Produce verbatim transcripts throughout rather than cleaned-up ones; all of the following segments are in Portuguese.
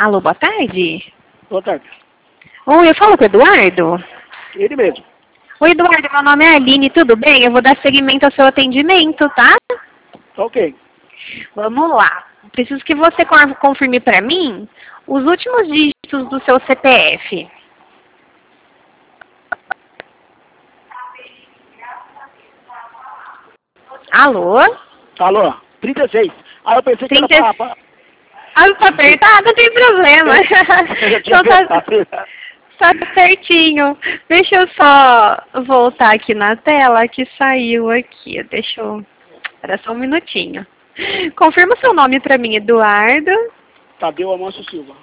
Alô, boa tarde. Boa tarde. Oi, eu falo com o Eduardo? Ele mesmo. Oi, Eduardo, meu nome é Aline, tudo bem? Eu vou dar seguimento ao seu atendimento, tá? Ok. Vamos lá. Preciso que você con- confirme para mim os últimos dígitos do seu C P F. Alô? Alô, trinta e seis. Ah, eu pensei que trinta... era pra... pra... Ah, tá apertado? Não tem problema. Eu já tinha Então tá, apertado. tá certinho. Deixa eu só voltar aqui na tela que saiu aqui. Deixa eu... Era só um minutinho. Confirma o seu nome para mim, Eduardo. Tadeu Amâncio Silva.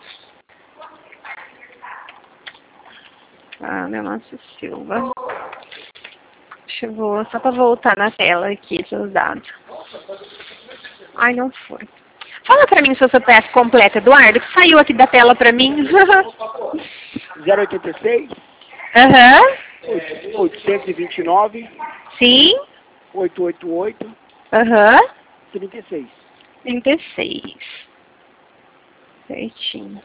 Ah, meu Nosso Silva. Deixa eu vou, só para voltar na tela aqui, seus dados. Ai, não foi. Fala para mim o seu C P F completo, Eduardo, que saiu aqui da tela para mim. zero oitenta e seis, Aham. oitocentos e vinte e nove, Sim. oitocentos e oitenta e oito, Aham. trinta e seis. trinta e seis. Certinho.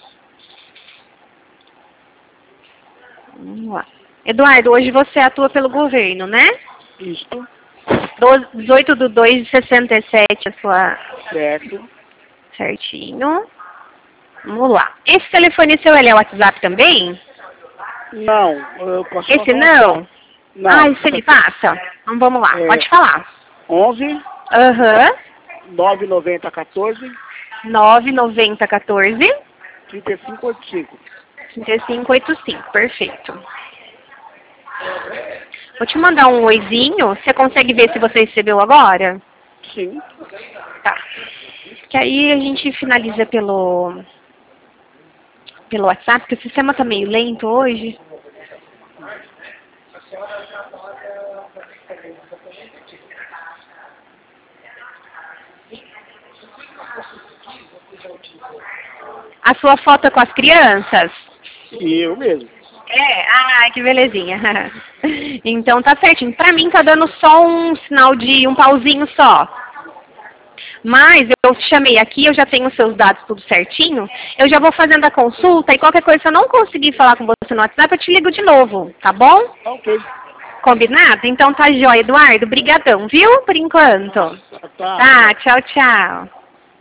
Vamos lá. Eduardo, hoje você atua pelo governo, né? Isto, dezoito de dois de sessenta e sete, a sua... certo. Certinho. Vamos lá. Esse telefone seu, ele é WhatsApp também? Não, eu posso Esse passar um não? WhatsApp. Não. Ah, esse ele passa? Então vamos lá, É. pode falar. onze, Aham. nove nove zero, quatorze, nove nove zero um quatro, trinta e cinco oitenta e cinco. trinta e cinco oitenta e cinco. Perfeito. Vou te mandar um oizinho. Você consegue ver se você recebeu agora? Sim. Tá. Que aí a gente finaliza pelo, pelo WhatsApp, porque o sistema tá meio lento hoje. A sua foto é com as crianças? E eu mesmo. É, ah, que belezinha. Então tá certinho. Pra mim tá dando só um sinal de um pauzinho só. Mas eu te chamei aqui, eu já tenho os seus dados tudo certinho. Eu já vou fazendo a consulta e qualquer coisa, se eu não conseguir falar com você no WhatsApp, eu te ligo de novo, tá bom? Ok. Combinado? Então tá jóia, Eduardo. Brigadão, viu? Por enquanto. Tá. Tá, tchau, tchau.